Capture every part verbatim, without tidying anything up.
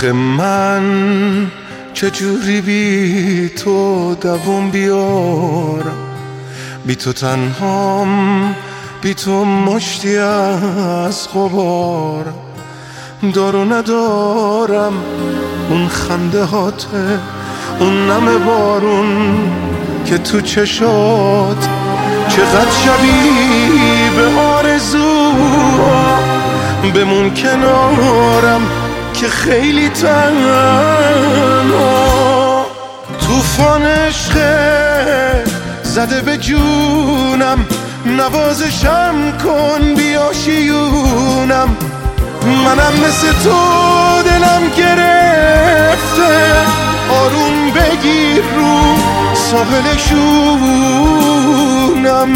آخه من چجوری بی تو دووم بیارم، بی تو تنهام، بی تو مشتی از غبار. دارو ندارم اون خنده هاته، اون نم بارون که تو چشات، چقدر شبیه به آرزو. بمون کنارم که خیلی تنها. توفان عشق زده به جونم، نوازشم کن بیا شیونم. منم مثل تو دلم گرفته، آروم بگیر رو ساحل شونم.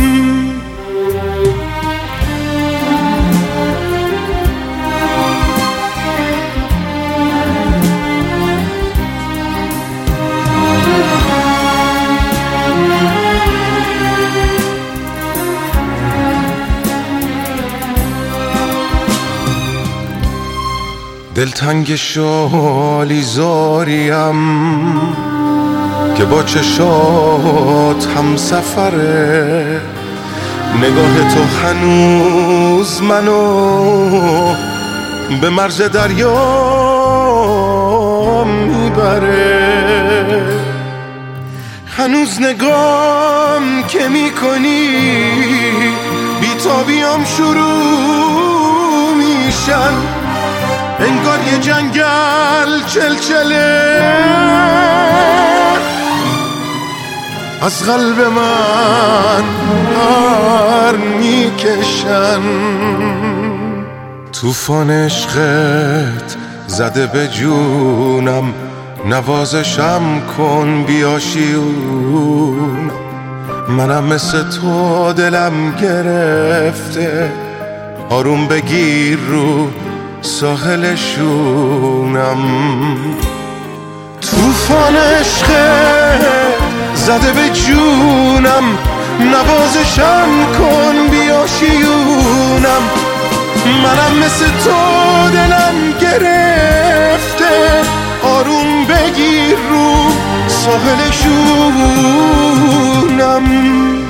دلتنگ شالی زاریم که با چشات هم سفره. نگاه تو هنوز منو به مرز دریا میبره. هنوز نگام که میکنی بیتابیام شروع میشن، انگار یه جنگل چلچله از قلب من پر میکشن. توفان عشقت زده به جونم، نوازشم کن بیا شیونم. منم مثل تو دلم گرفته، آروم بگیر رو ساحل شونم. توفان عشق زده به جونم، نوازشم کن بیا شیونم. منم مثل تو دلم گرفته، آروم بگیر رو ساحل شونم.